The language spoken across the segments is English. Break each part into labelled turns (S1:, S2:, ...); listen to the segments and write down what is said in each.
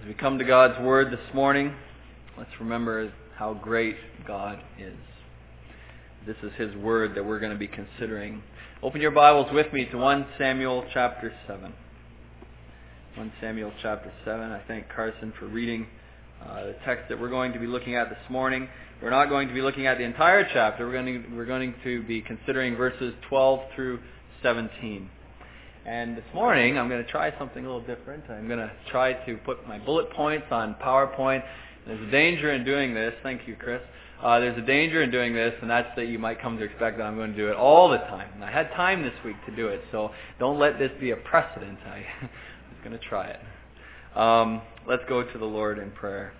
S1: As we come to God's Word this morning, let's remember how great God is. This is His Word that we're going to be considering. Open your Bibles with me to 1 Samuel chapter 7. 1 Samuel chapter 7. I thank Carson for reading the text that we're going to be looking at this morning. We're not going to be looking at the entire chapter. We're going to be considering verses 12 through 17. And this morning, I'm going to try something a little different. I'm going to try to put my bullet points on PowerPoint. There's a danger in doing this. Thank you, Chris. There's a danger in doing this, and that's that you might come to expect that I'm going to do it all the time. And I had time this week to do it, so don't let this be a precedent. I was going to try it. Let's go to the Lord in prayer.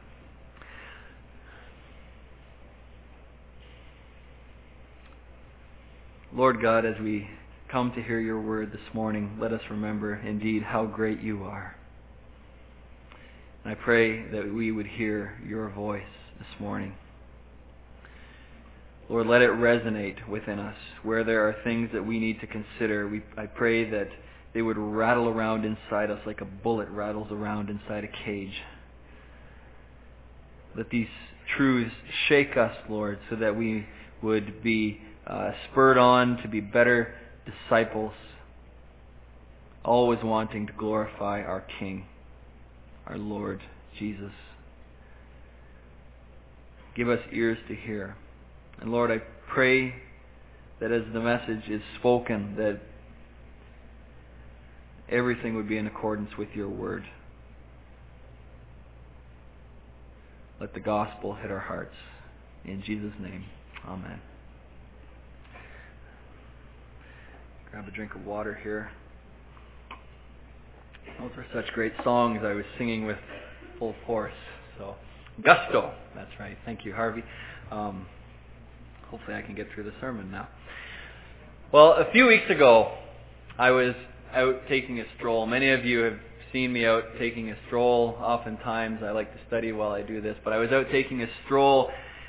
S1: Lord God, as we come to hear your word this morning, let us remember indeed how great you are. And I pray that we would hear your voice this morning. Lord, let it resonate within us. Where there are things that we need to consider, I pray that they would rattle around inside us like a bullet rattles around inside a cage. Let these truths shake us, Lord, so that we would be spurred on to be better disciples, always wanting to glorify our King, our Lord Jesus. Give us ears to hear. And Lord, I pray that as the message is spoken, that everything would be in accordance with your word. Let the gospel hit our hearts. In Jesus' name, amen. Grab a drink of water here. Those are such great songs I was singing with full force. So, gusto. That's right. Thank you, Harvey. Hopefully I can get through the sermon now. Well, a few weeks ago, I was out taking a stroll. Many of you have seen me out taking a stroll. Oftentimes I like to study while I do this, but I was out taking a stroll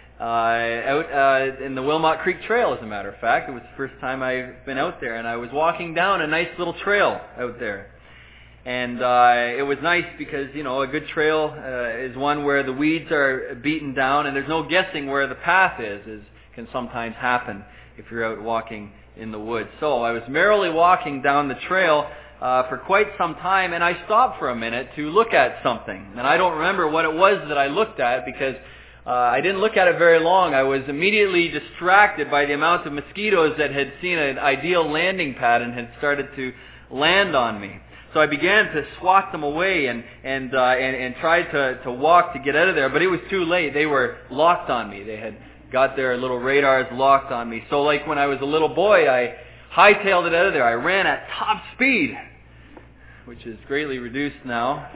S1: out in the Wilmot Creek Trail, as a matter of fact. It was the first time I've been out there, and I was walking down a nice little trail out there. And it was nice because, you know, a good trail is one where the weeds are beaten down, and there's no guessing where the path is, as can sometimes happen if you're out walking in the woods. So I was merrily walking down the trail for quite some time, and I stopped for a minute to look at something. And I don't remember what it was that I looked at because I didn't look at it very long. I was immediately distracted by the amount of mosquitoes that had seen an ideal landing pad and had started to land on me. So I began to swat them away and tried to walk to get out of there, but it was too late. They were locked on me. They had got their little radars locked on me. So like when I was a little boy, I hightailed it out of there. I ran at top speed, which is greatly reduced now.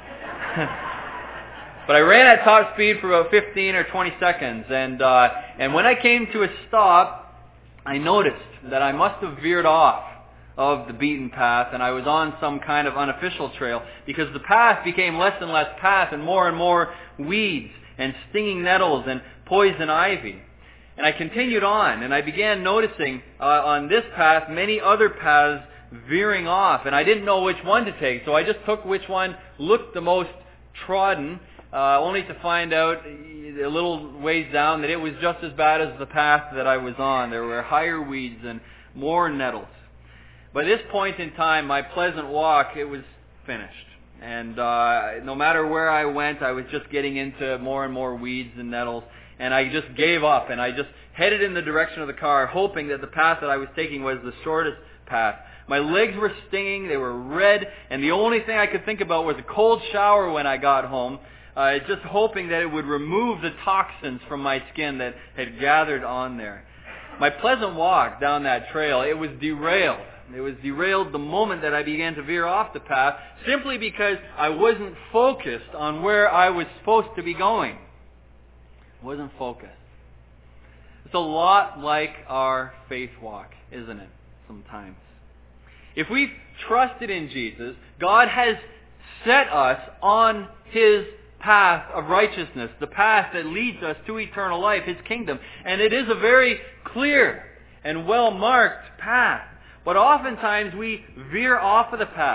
S1: But I ran at top speed for about 15 or 20 seconds, and when I came to a stop, I noticed that I must have veered off of the beaten path, and I was on some kind of unofficial trail, because the path became less and less path and more weeds and stinging nettles and poison ivy. And I continued on, and I began noticing on this path many other paths veering off, and I didn't know which one to take, so I just took which one looked the most trodden, only to find out a little ways down that it was just as bad as the path that I was on. There were higher weeds and more nettles. By this point in time, my pleasant walk, it was finished. And no matter where I went, I was just getting into more and more weeds and nettles. And I just gave up, and I just headed in the direction of the car, hoping that the path that I was taking was the shortest path. My legs were stinging, they were red, and the only thing I could think about was a cold shower when I got home, just hoping that it would remove the toxins from my skin that had gathered on there. My pleasant walk down that trail, it was derailed. It was derailed the moment that I began to veer off the path, simply because I wasn't focused on where I was supposed to be going. Wasn't focused. It's a lot like our faith walk, isn't it, sometimes? If we've trusted in Jesus, God has set us on His path of righteousness, the path that leads us to eternal life, His kingdom. And it is a very clear and well-marked path. But oftentimes we veer off of the path.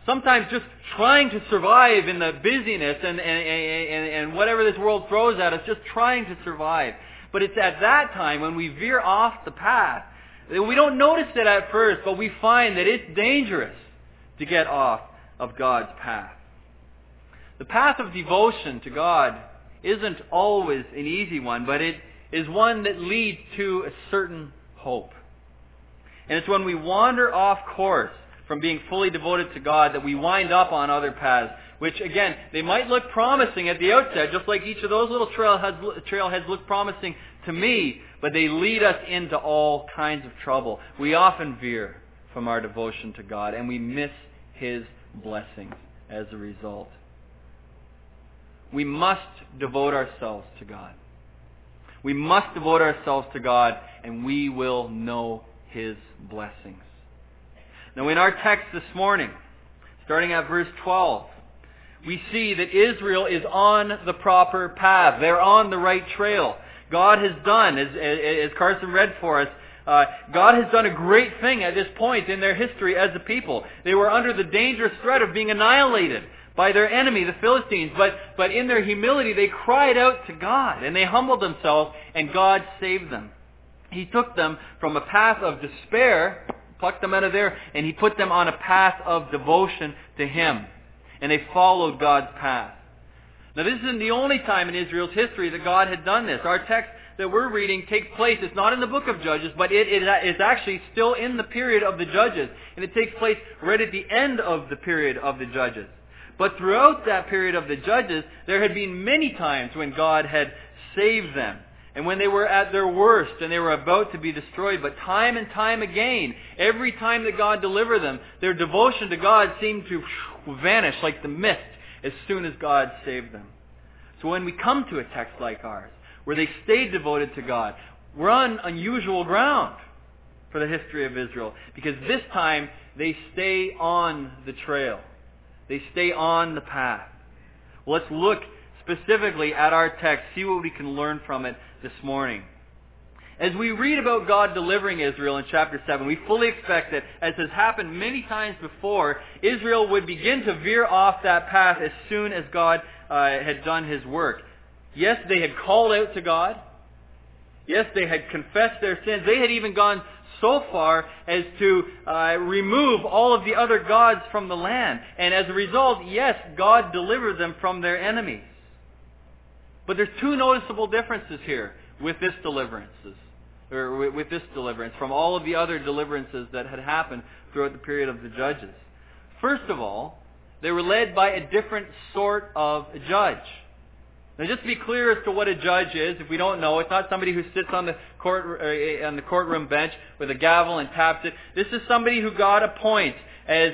S1: sometimes just trying to survive in the busyness and whatever this world throws at us, just trying to survive. But it's at that time when we veer off the path, we don't notice it at first, but we find that it's dangerous to get off of God's path. The path of devotion to God isn't always an easy one, but it is one that leads to a certain hope. And it's when we wander off course from being fully devoted to God that we wind up on other paths, which again, they might look promising at the outset, just like each of those little trailheads look promising to me, but they lead us into all kinds of trouble. We often veer from our devotion to God, and we miss His blessings as a result. We must devote ourselves to God. We must devote ourselves to God, and we will know His blessings. Now in our text this morning, starting at verse 12, we see that Israel is on the proper path. They're on the right trail. God has done, as Carson read for us, God has done a great thing at this point in their history as a people. They were under the dangerous threat of being annihilated by their enemy, the Philistines. But in their humility, they cried out to God, and they humbled themselves, and God saved them. He took them from a path of despair, plucked them out of there, and He put them on a path of devotion to Him. And they followed God's path. Now this isn't the only time in Israel's history that God had done this. Our text that we're reading takes place, it's not in the book of Judges, but it is actually still in the period of the Judges. And it takes place right at the end of the period of the Judges. But throughout that period of the Judges, there had been many times when God had saved them. And when they were at their worst and they were about to be destroyed. But time and time again, every time that God delivered them, their devotion to God seemed to vanish like the mist as soon as God saved them. So when we come to a text like ours, where they stayed devoted to God, we're on unusual ground for the history of Israel. Because this time, they stay on the trail. They stay on the path. Well, let's look specifically at our text, see what we can learn from it this morning. As we read about God delivering Israel in chapter 7, we fully expect that, as has happened many times before, Israel would begin to veer off that path as soon as God had done His work. Yes, they had called out to God. Yes, they had confessed their sins. They had even gone so far as to remove all of the other gods from the land. And as a result, yes, God delivered them from their enemies. But there's two noticeable differences here with this deliverance from all of the other deliverances that had happened throughout the period of the Judges. First of all, they were led by a different sort of judge. Now, just to be clear as to what a judge is, if we don't know, it's not somebody who sits on the courtroom bench with a gavel and taps it. This is somebody who God appoints as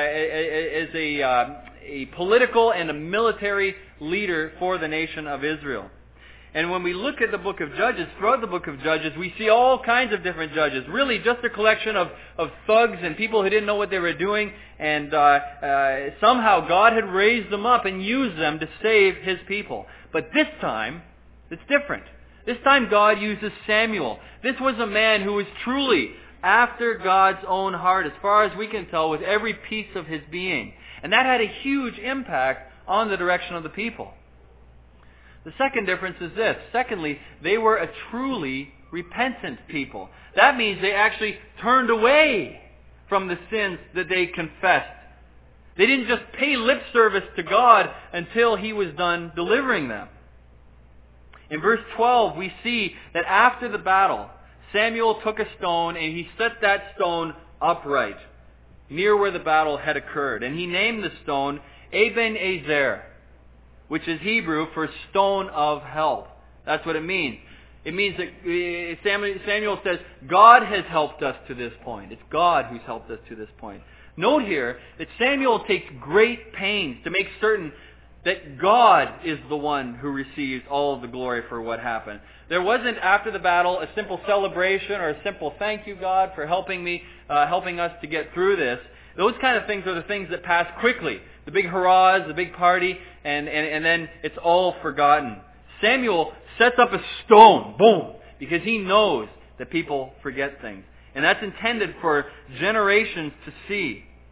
S1: a political and a military leader for the nation of Israel. And when we look at the book of Judges, throughout the book of Judges, we see all kinds of different judges. Really just a collection of thugs and people who didn't know what they were doing. And somehow God had raised them up and used them to save His people. But this time, it's different. This time God uses Samuel. This was a man who was truly after God's own heart, as far as we can tell, with every piece of his being. And that had a huge impact on the direction of the people. The second difference is this. Secondly, they were a truly repentant people. That means they actually turned away from the sins that they confessed. They didn't just pay lip service to God until He was done delivering them. In verse 12, we see that after the battle, Samuel took a stone and he set that stone upright near where the battle had occurred. And he named the stone Eben-Ezer, which is Hebrew for stone of help. That's what it means. It means that Samuel says, God has helped us to this point. It's God who's helped us to this point. Note here that Samuel takes great pains to make certain that God is the one who receives all of the glory for what happened. There wasn't, after the battle, a simple celebration or a simple thank you, God, for helping us to get through this. Those kind of things are the things that pass quickly. The big hurrahs, the big party, and then it's all forgotten. Samuel sets up a stone, boom, because he knows that people forget things. And that's intended for generations to see.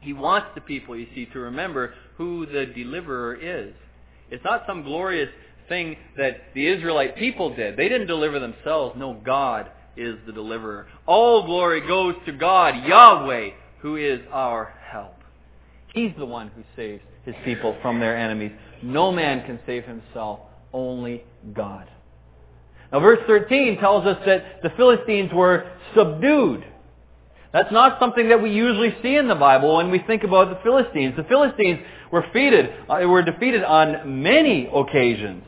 S1: He wants the people, you see, to remember who the deliverer is. It's not some glorious thing that the Israelite people did. They didn't deliver themselves. No, God is the deliverer. All glory goes to God, Yahweh, who is our help. He's the one who saves His people from their enemies. No man can save himself, only God. Now verse 13 tells us that the Philistines were subdued. That's not something that we usually see in the Bible when we think about the Philistines. The Philistines were defeated on many occasions.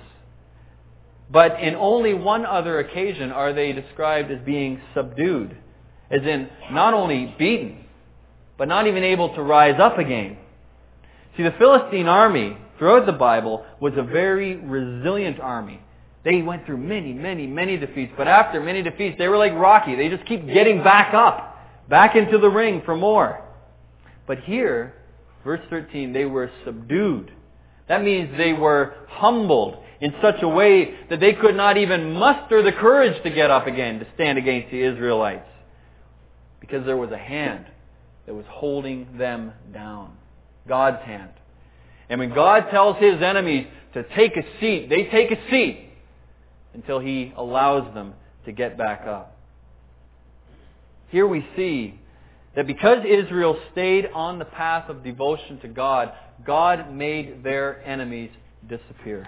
S1: But in only one other occasion are they described as being subdued. As in, not only beaten, but not even able to rise up again. See, the Philistine army, throughout the Bible, was a very resilient army. They went through many defeats. But after many defeats, they were like Rocky. They just keep getting back up, back into the ring for more. But here, verse 13, they were subdued. That means they were humbled in such a way that they could not even muster the courage to get up again, to stand against the Israelites. Because there was a hand that was holding them down. God's hand. And when God tells His enemies to take a seat, they take a seat until He allows them to get back up. Here we see that because Israel stayed on the path of devotion to God, God made their enemies disappear.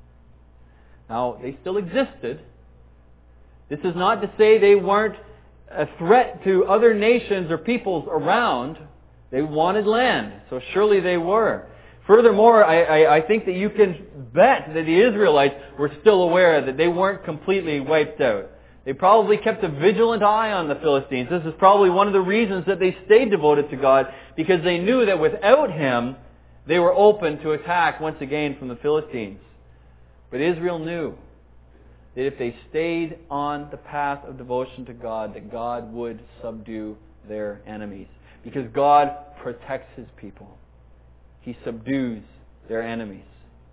S1: Now, they still existed. This is not to say they weren't a threat to other nations or peoples around. They wanted land, so surely they were. Furthermore, I think that you can bet that the Israelites were still aware that they weren't completely wiped out. They probably kept a vigilant eye on the Philistines. This is probably one of the reasons that they stayed devoted to God, because they knew that without Him, they were open to attack once again from the Philistines. But Israel knew that if they stayed on the path of devotion to God, that God would subdue their enemies. Because God protects His people. He subdues their enemies.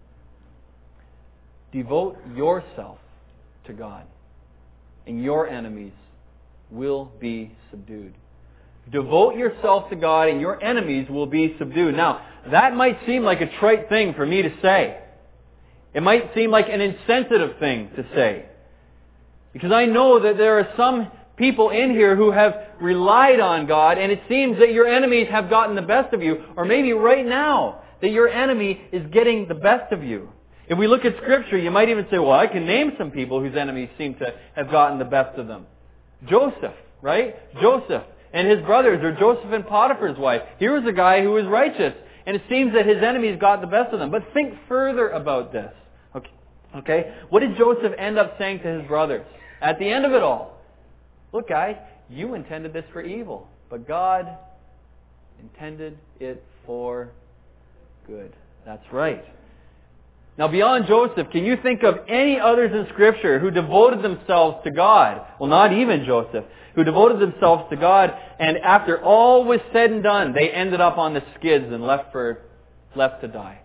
S1: Devote yourself to God, and your enemies will be subdued. Devote yourself to God, and your enemies will be subdued. Now, that might seem like a trite thing for me to say. It might seem like an insensitive thing to say. Because I know that there are some people in here who have relied on God, and it seems that your enemies have gotten the best of you, or maybe right now, that your enemy is getting the best of you. If we look at Scripture, you might even say, well, I can name some people whose enemies seem to have gotten the best of them. Joseph, right? Joseph and his brothers, or Joseph and Potiphar's wife. Here was a guy who was righteous, and it seems that his enemies got the best of them. But think further about this. Okay? What did Joseph end up saying to his brothers at the end of it all? Look, guys, you intended this for evil, but God intended it for good. That's right. Now, beyond Joseph, can you think of any others in Scripture who devoted themselves to God? Well, not even Joseph. Who devoted themselves to God, and after all was said and done, they ended up on the skids and left to die.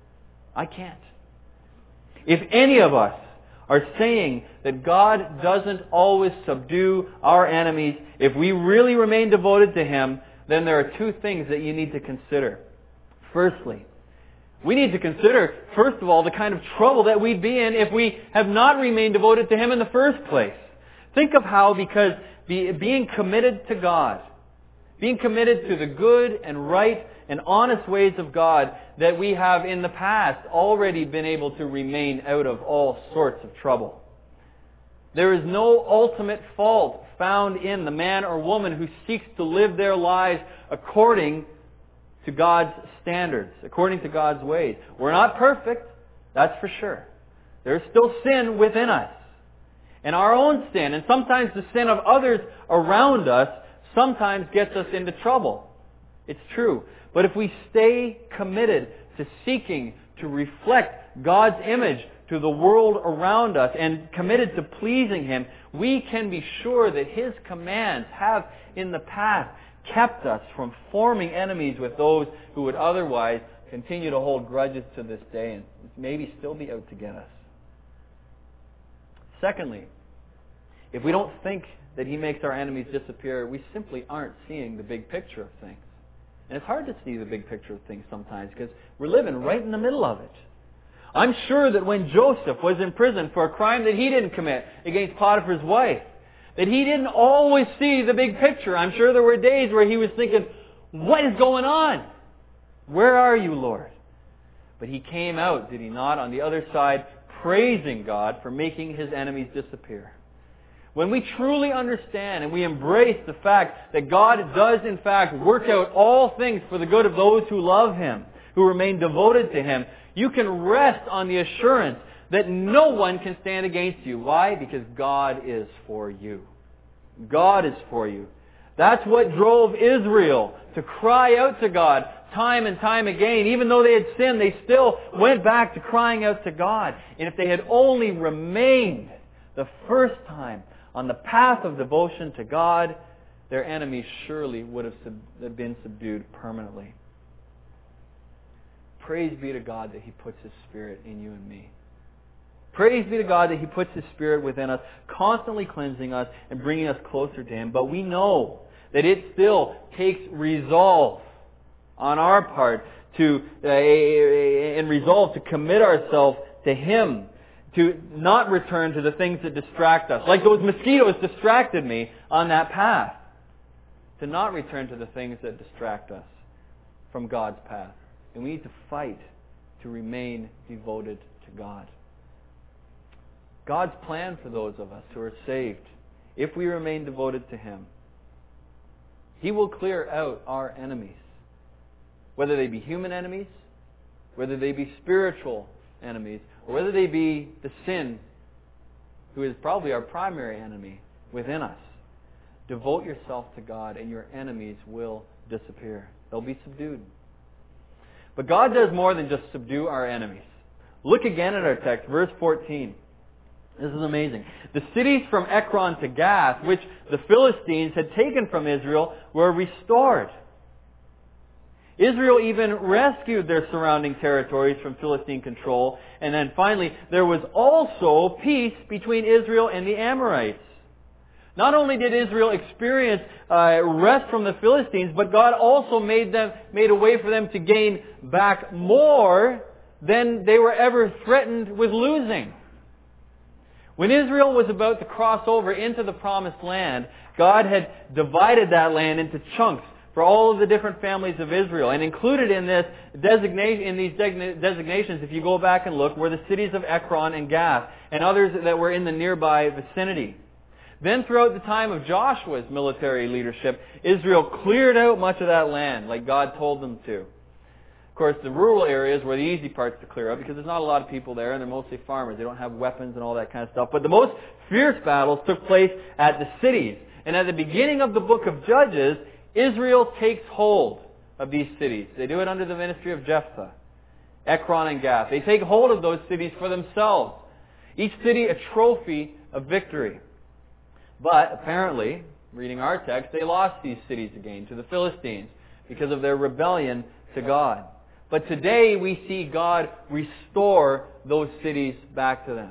S1: I can't. If any of us are saying that God doesn't always subdue our enemies, if we really remain devoted to Him, then there are two things that you need to consider. Firstly, we need to consider, first of all, the kind of trouble that we'd be in if we have not remained devoted to Him in the first place. Think of how, because being committed to God, being committed to the good and right and honest ways of God, that we have in the past already been able to remain out of all sorts of trouble. There is no ultimate fault found in the man or woman who seeks to live their lives according to God's standards, according to God's ways. We're not perfect, that's for sure. There's still sin within us. And our own sin, and sometimes the sin of others around us, sometimes gets us into trouble. It's true. But if we stay committed to seeking to reflect God's image to the world around us and committed to pleasing Him, we can be sure that His commands have in the past kept us from forming enemies with those who would otherwise continue to hold grudges to this day and maybe still be out to get us. Secondly, if we don't think that He makes our enemies disappear, we simply aren't seeing the big picture of things. And it's hard to see the big picture of things sometimes because we're living right in the middle of it. I'm sure that when Joseph was in prison for a crime that he didn't commit against Potiphar's wife, that he didn't always see the big picture. I'm sure there were days where he was thinking, what is going on? Where are you, Lord? But he came out, did he not, on the other side, praising God for making his enemies disappear. When we truly understand and we embrace the fact that God does in fact work out all things for the good of those who love Him, who remain devoted to Him, you can rest on the assurance that no one can stand against you. Why? Because God is for you. God is for you. That's what drove Israel to cry out to God time and time again. Even though they had sinned, they still went back to crying out to God. And if they had only remained the first time on the path of devotion to God, their enemies surely would have been subdued permanently. Praise be to God that He puts His Spirit in you and me. Praise be to God that He puts His Spirit within us, constantly cleansing us and bringing us closer to Him. But we know that it still takes resolve on our part and resolve to commit ourselves to Him, to not return to the things that distract us. Like those mosquitoes distracted me on that path. To not return to the things that distract us from God's path. And we need to fight to remain devoted to God. God's plan for those of us who are saved, if we remain devoted to Him, He will clear out our enemies. Whether they be human enemies, whether they be spiritual enemies, or whether they be the sin, who is probably our primary enemy within us. Devote yourself to God and your enemies will disappear. They'll be subdued. But God does more than just subdue our enemies. Look again at our text, verse 14. This is amazing. The cities from Ekron to Gath, which the Philistines had taken from Israel, were restored. Israel even rescued their surrounding territories from Philistine control. And then finally, there was also peace between Israel and the Amorites. Not only did Israel experience rest from the Philistines, but God also made a way for them to gain back more than they were ever threatened with losing. When Israel was about to cross over into the Promised Land, God had divided that land into chunks for all of the different families of Israel. And included in these designations, if you go back and look, were the cities of Ekron and Gath, and others that were in the nearby vicinity. Then throughout the time of Joshua's military leadership, Israel cleared out much of that land, like God told them to. Of course, the rural areas were the easy parts to clear out, because there's not a lot of people there, and they're mostly farmers. They don't have weapons and all that kind of stuff. But the most fierce battles took place at the cities. And at the beginning of the book of Judges, Israel takes hold of these cities. They do it under the ministry of Jephthah, Ekron and Gath. They take hold of those cities for themselves. Each city a trophy of victory. But apparently, reading our text, they lost these cities again to the Philistines because of their rebellion to God. But today we see God restore those cities back to them.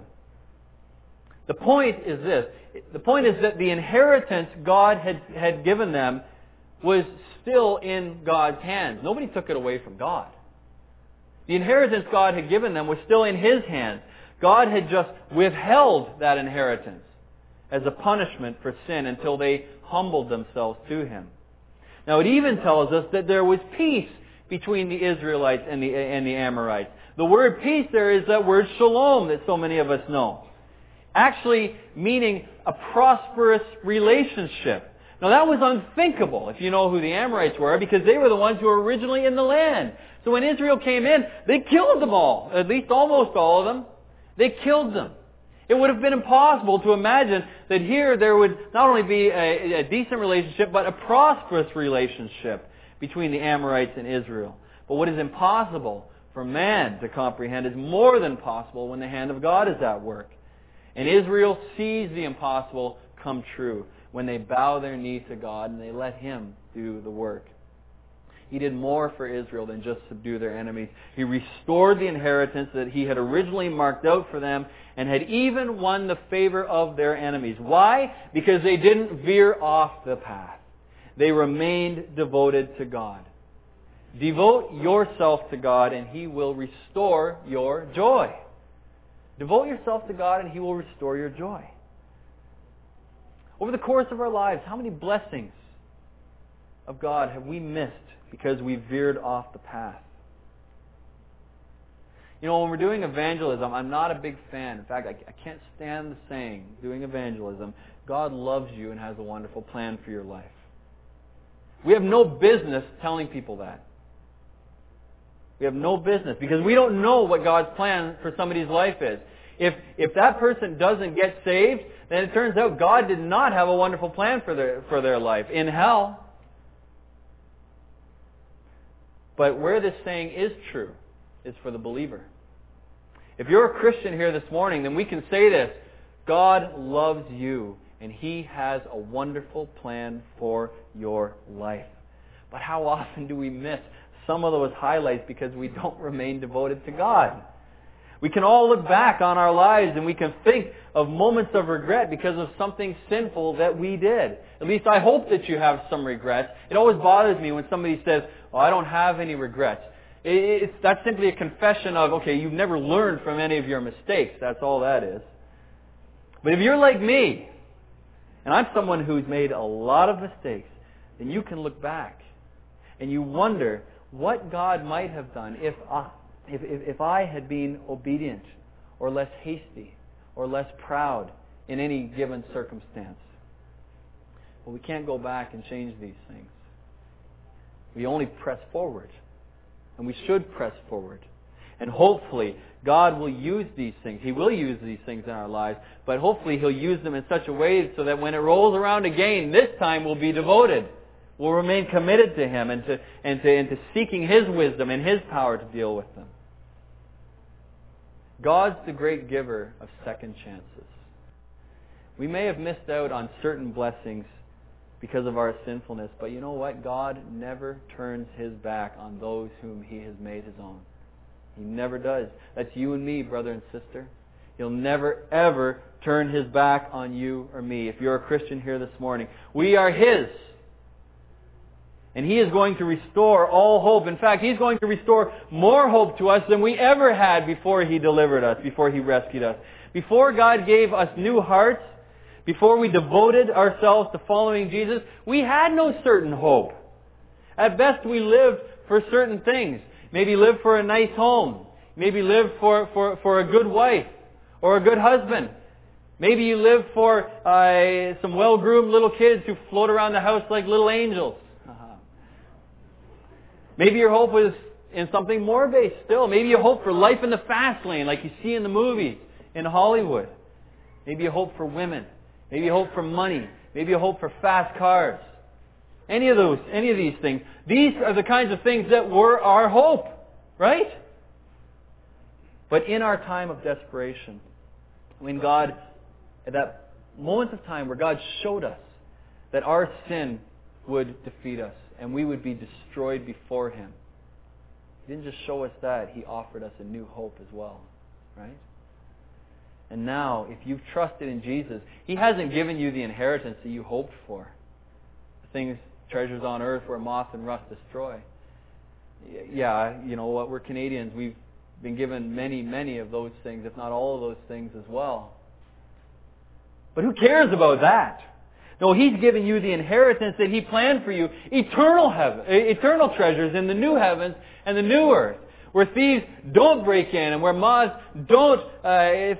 S1: The point is this. The point is that the inheritance God had given them was still in God's hands. Nobody took it away from God. The inheritance God had given them was still in His hands. God had just withheld that inheritance as a punishment for sin until they humbled themselves to Him. Now it even tells us that there was peace between the Israelites and the Amorites. The word peace there is that word shalom that so many of us know. Actually meaning a prosperous relationship. Now that was unthinkable if you know who the Amorites were, because they were the ones who were originally in the land. So when Israel came in, they killed them all. At least almost all of them. They killed them. It would have been impossible to imagine that here there would not only be a decent relationship, but a prosperous relationship between the Amorites and Israel. But what is impossible for man to comprehend is more than possible when the hand of God is at work. And Israel sees the impossible come true when they bow their knee to God and they let Him do the work. He did more for Israel than just subdue their enemies. He restored the inheritance that He had originally marked out for them and had even won the favor of their enemies. Why? Because they didn't veer off the path. They remained devoted to God. Devote yourself to God and He will restore your joy. Devote yourself to God and He will restore your joy. Over the course of our lives, how many blessings of God have we missed because we veered off the path? You know, when we're doing evangelism, I'm not a big fan. In fact, I can't stand the saying, doing evangelism, God loves you and has a wonderful plan for your life. We have no business telling people that. We have no business because we don't know what God's plan for somebody's life is. If that person doesn't get saved, then it turns out God did not have a wonderful plan for their life in hell. But where this saying is true is for the believer. If you're a Christian here this morning, then we can say this: God loves you and He has a wonderful plan for your life. But how often do we miss some of those highlights because we don't remain devoted to God? We can all look back on our lives and we can think of moments of regret because of something sinful that we did. At least I hope that you have some regrets. It always bothers me when somebody says, "Oh, I don't have any regrets." That's simply a confession of, okay, you've never learned from any of your mistakes. That's all that is. But if you're like me, and I'm someone who's made a lot of mistakes, then you can look back and you wonder what God might have done if I had been obedient or less hasty or less proud in any given circumstance. Well, we can't go back and change these things. We only press forward. And we should press forward. And hopefully, God will use these things. He will use these things in our lives. But hopefully, He'll use them in such a way so that when it rolls around again, this time we'll be devoted. We'll remain committed to Him and to seeking His wisdom and His power to deal with them. God's the great giver of second chances. We may have missed out on certain blessings because of our sinfulness, but you know what? God never turns His back on those whom He has made His own. He never does. That's you and me, brother and sister. He'll never, ever turn His back on you or me. If you're a Christian here this morning, we are His. And He is going to restore all hope. In fact, He's going to restore more hope to us than we ever had before He delivered us, before He rescued us. Before God gave us new hearts, before we devoted ourselves to following Jesus, we had no certain hope. At best, we lived for certain things. Maybe lived for a nice home. Maybe lived for a good wife or a good husband. Maybe you lived for some well-groomed little kids who float around the house like little angels. Maybe your hope was in something more base still. Maybe you hope for life in the fast lane like you see in the movies in Hollywood. Maybe you hope for women. Maybe you hope for money. Maybe you hope for fast cars. Any of these things. These are the kinds of things that were our hope, right? But in our time of desperation, when God, at that moment of time where God showed us that our sin would defeat us and we would be destroyed before Him, He didn't just show us that, He offered us a new hope as well, right? And now, if you've trusted in Jesus, He hasn't given you the inheritance that you hoped for. The things, treasures on earth where moth and rust destroy. Yeah, you know what, we're Canadians. We've been given many, many of those things, if not all of those things as well. But who cares about that? No, He's given you the inheritance that He planned for you. Eternal treasures in the new heavens and the new earth. Where thieves don't break in and where moths aren't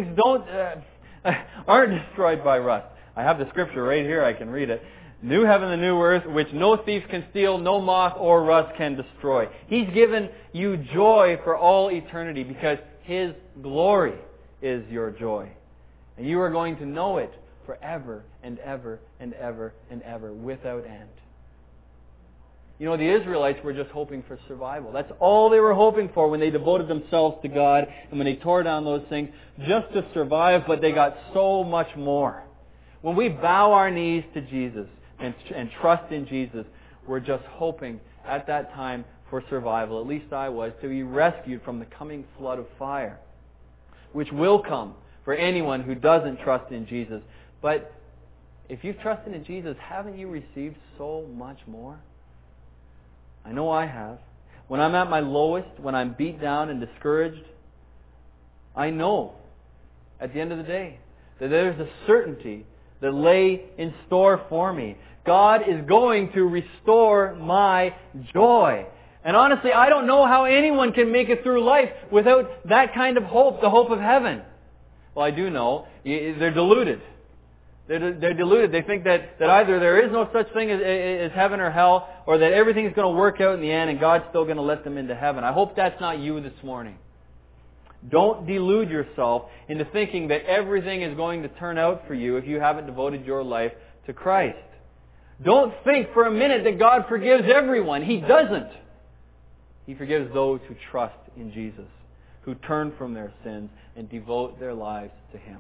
S1: destroyed by rust. I have the scripture right here. I can read it. New heaven and new earth, which no thief can steal, no moth or rust can destroy. He's given you joy for all eternity because His glory is your joy. And you are going to know it forever and ever and ever and ever without end. You know, the Israelites were just hoping for survival. That's all they were hoping for when they devoted themselves to God and when they tore down those things, just to survive, but they got so much more. When we bow our knees to Jesus and trust in Jesus, we're just hoping at that time for survival. At least I was, to be rescued from the coming flood of fire, which will come for anyone who doesn't trust in Jesus. But if you've trusted in Jesus, haven't you received so much more? I know I have. When I'm at my lowest, when I'm beat down and discouraged, I know at the end of the day that there's a certainty that lay in store for me. God is going to restore my joy. And honestly, I don't know how anyone can make it through life without that kind of hope, the hope of heaven. Well, I do know. They're deluded. They're deluded. They think that either there is no such thing as heaven or hell, or that everything's going to work out in the end and God's still going to let them into heaven. I hope that's not you this morning. Don't delude yourself into thinking that everything is going to turn out for you if you haven't devoted your life to Christ. Don't think for a minute that God forgives everyone. He doesn't. He forgives those who trust in Jesus, who turn from their sins and devote their lives to Him.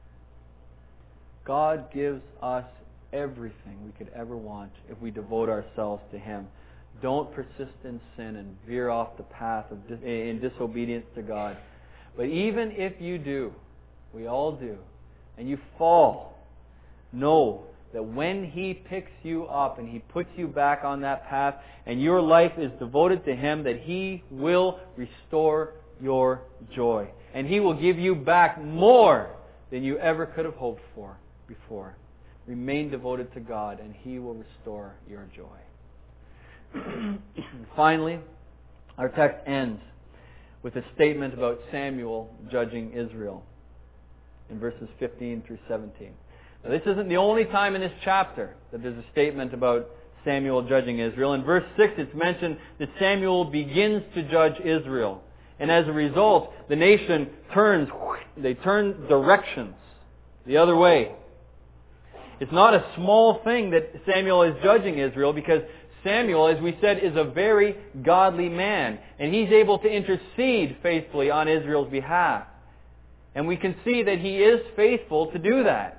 S1: God gives us everything we could ever want if we devote ourselves to Him. Don't persist in sin and veer off the path in disobedience to God. But even if you do, we all do, and you fall, know that when He picks you up and He puts you back on that path and your life is devoted to Him, that He will restore your joy. And He will give you back more than you ever could have hoped for before. Remain devoted to God and He will restore your joy. Finally, our text ends with a statement about Samuel judging Israel in verses 15 through 17. Now, this isn't the only time in this chapter that there's a statement about Samuel judging Israel. In verse 6 it's mentioned that Samuel begins to judge Israel. And as a result, the nation turn directions the other way. It's not a small thing that Samuel is judging Israel, because Samuel, as we said, is a very godly man. And he's able to intercede faithfully on Israel's behalf. And we can see that he is faithful to do that.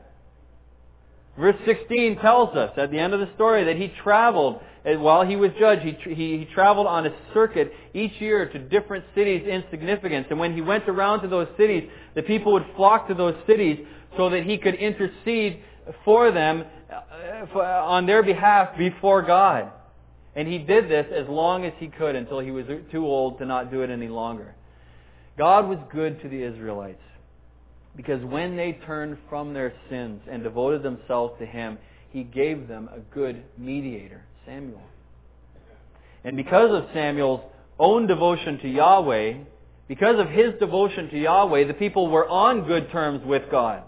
S1: Verse 16 tells us at the end of the story that he traveled, while he was judge, he traveled on a circuit each year to different cities in significance. And when he went around to those cities, the people would flock to those cities so that he could intercede for them on their behalf before God. And he did this as long as he could until he was too old to not do it any longer. God was good to the Israelites, because when they turned from their sins and devoted themselves to Him, He gave them a good mediator, Samuel. And because of Samuel's own devotion to Yahweh, because of his devotion to Yahweh, the people were on good terms with God.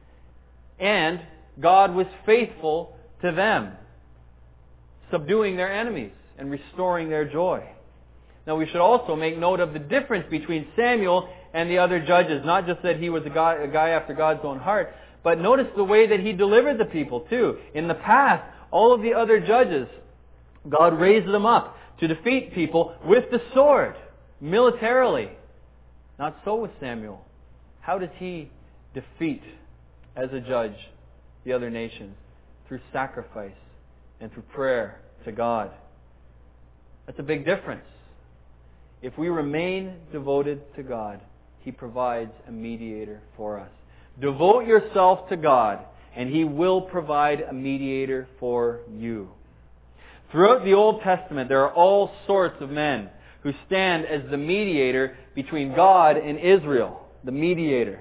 S1: And God was faithful to them, subduing their enemies and restoring their joy. Now we should also make note of the difference between Samuel and the other judges. Not just that he was a guy after God's own heart, but notice the way that he delivered the people too. In the past, all of the other judges, God raised them up to defeat people with the sword, militarily. Not so with Samuel. How does he defeat, as a judge, the other nations? Through sacrifice and through prayer to God. That's a big difference. If we remain devoted to God, He provides a mediator for us. Devote yourself to God, and He will provide a mediator for you. Throughout the Old Testament, there are all sorts of men who stand as the mediator between God and Israel. The mediator.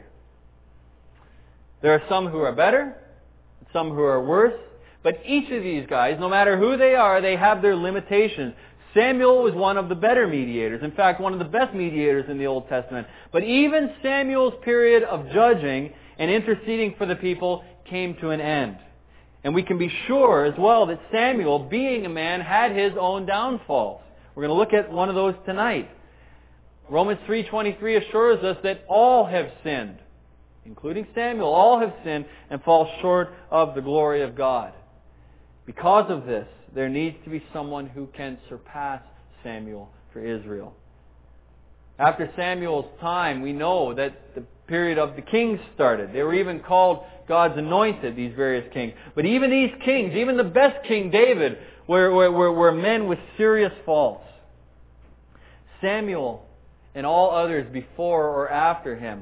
S1: There are some who are better, some who are worse, but each of these guys, no matter who they are, they have their limitations. Samuel was one of the better mediators. In fact, one of the best mediators in the Old Testament. But even Samuel's period of judging and interceding for the people came to an end. And we can be sure as well that Samuel, being a man, had his own downfalls. We're going to look at one of those tonight. Romans 3:23 assures us that all have sinned, including Samuel. All have sinned and fall short of the glory of God. Because of this, there needs to be someone who can surpass Samuel for Israel. After Samuel's time, we know that the period of the kings started. They were even called God's anointed, these various kings. But even these kings, even the best King David, were men with serious faults. Samuel and all others before or after him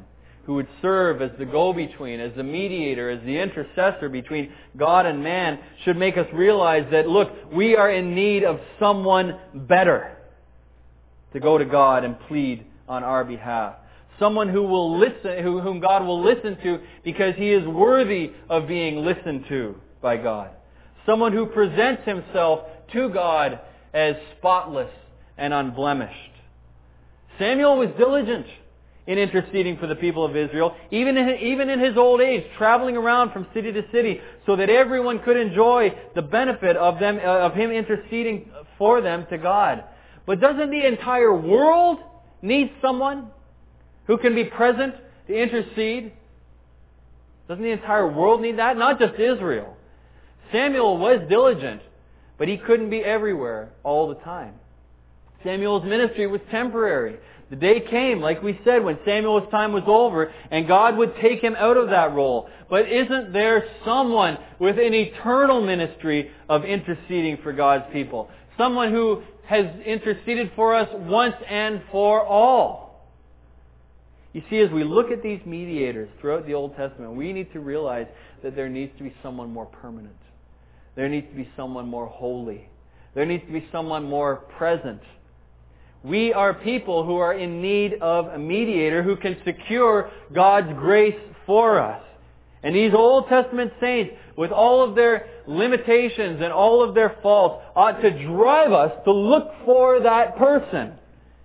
S1: who would serve as the go-between, as the mediator, as the intercessor between God and man, should make us realize that, look, we are in need of someone better to go to God and plead on our behalf. Someone who will listen, whom God will listen to because He is worthy of being listened to by God. Someone who presents himself to God as spotless and unblemished. Samuel was diligent in interceding for the people of Israel, even in his old age, traveling around from city to city so that everyone could enjoy the benefit of him interceding for them to God. But doesn't the entire world need someone who can be present to intercede? Doesn't the entire world need that? Not just Israel. Samuel was diligent, but he couldn't be everywhere all the time. Samuel's ministry was temporary. The day came, like we said, when Samuel's time was over and God would take him out of that role. But isn't there someone with an eternal ministry of interceding for God's people? Someone who has interceded for us once and for all. You see, as we look at these mediators throughout the Old Testament, we need to realize that there needs to be someone more permanent. There needs to be someone more holy. There needs to be someone more present. We are people who are in need of a mediator who can secure God's grace for us. And these Old Testament saints, with all of their limitations and all of their faults, ought to drive us to look for that person.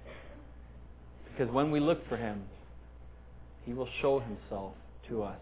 S1: Because when we look for Him, He will show Himself to us.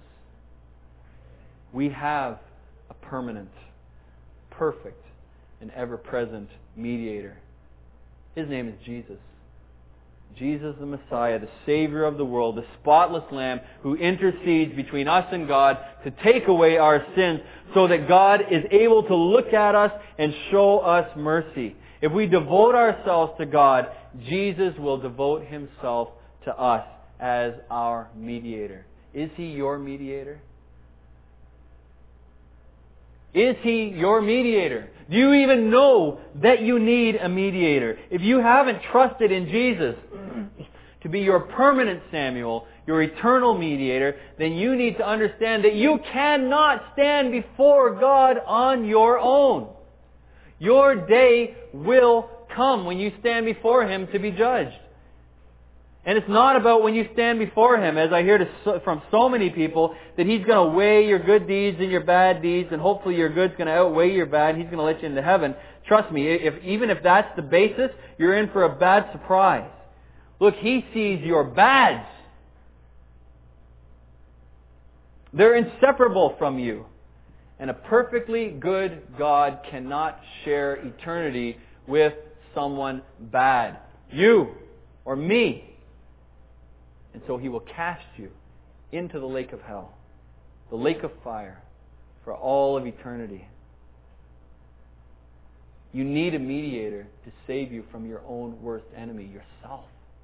S1: We have a permanent, perfect, and ever-present mediator. His name is Jesus. Jesus the Messiah, the Savior of the world, the spotless Lamb who intercedes between us and God to take away our sins so that God is able to look at us and show us mercy. If we devote ourselves to God, Jesus will devote Himself to us as our mediator. Is He your mediator? Is He your mediator? Do you even know that you need a mediator? If you haven't trusted in Jesus to be your permanent Samuel, your eternal mediator, then you need to understand that you cannot stand before God on your own. Your day will come when you stand before Him to be judged. And it's not about when you stand before Him, as I hear from so many people, that He's going to weigh your good deeds and your bad deeds, and hopefully your good's going to outweigh your bad, and He's going to let you into heaven. Trust me, even if that's the basis, you're in for a bad surprise. Look, He sees your bads. They're inseparable from you. And a perfectly good God cannot share eternity with someone bad. You or me. And so He will cast you into the lake of hell, the lake of fire, for all of eternity. You need a mediator to save you from your own worst enemy, yourself.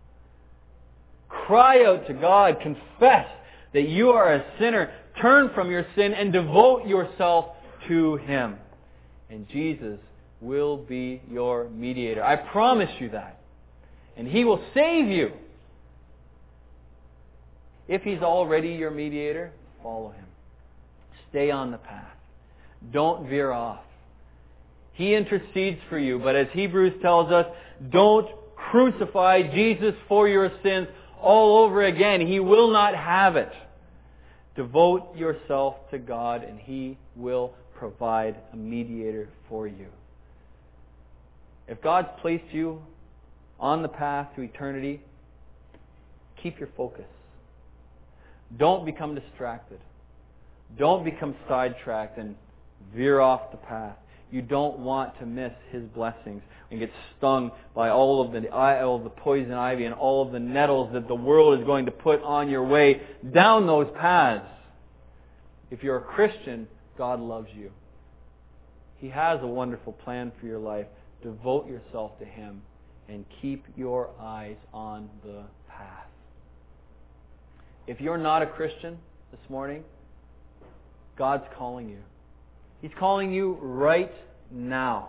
S1: Cry out to God, confess that you are a sinner, turn from your sin and devote yourself to Him. And Jesus will be your mediator. I promise you that. And He will save you. If He's already your mediator, follow Him. Stay on the path. Don't veer off. He intercedes for you, but as Hebrews tells us, don't crucify Jesus for your sins all over again. He will not have it. Devote yourself to God and He will provide a mediator for you. If God's placed you on the path to eternity, keep your focus. Don't become distracted. Don't become sidetracked and veer off the path. You don't want to miss His blessings and get stung by all of the poison ivy and all of the nettles that the world is going to put on your way down those paths. If you're a Christian, God loves you. He has a wonderful plan for your life. Devote yourself to Him and keep your eyes on the path. If you're not a Christian this morning, God's calling you. He's calling you right now.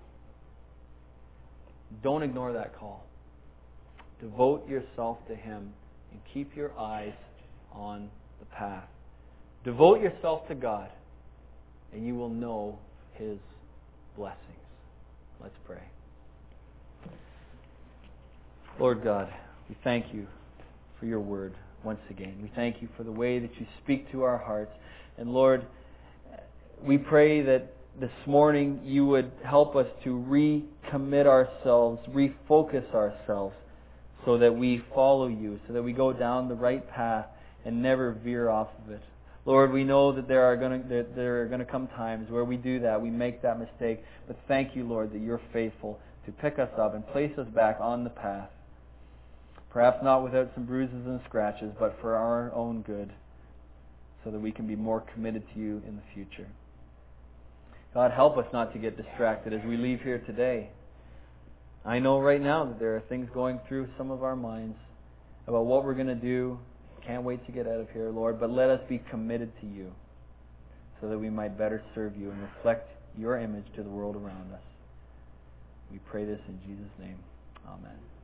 S1: Don't ignore that call. Devote yourself to Him and keep your eyes on the path. Devote yourself to God, and you will know His blessings. Let's pray. Lord God, we thank you for your word once again. We thank you for the way that you speak to our hearts. And Lord, we pray that this morning you would help us to recommit ourselves, refocus ourselves, so that we follow you, so that we go down the right path and never veer off of it. Lord, we know that there are going to come times where we do that, we make that mistake. But thank you, Lord, that you're faithful to pick us up and place us back on the path. Perhaps not without some bruises and scratches, but for our own good, so that we can be more committed to you in the future. God, help us not to get distracted as we leave here today. I know right now that there are things going through some of our minds about what we're going to do. Can't wait to get out of here, Lord, but let us be committed to you so that we might better serve you and reflect your image to the world around us. We pray this in Jesus' name. Amen.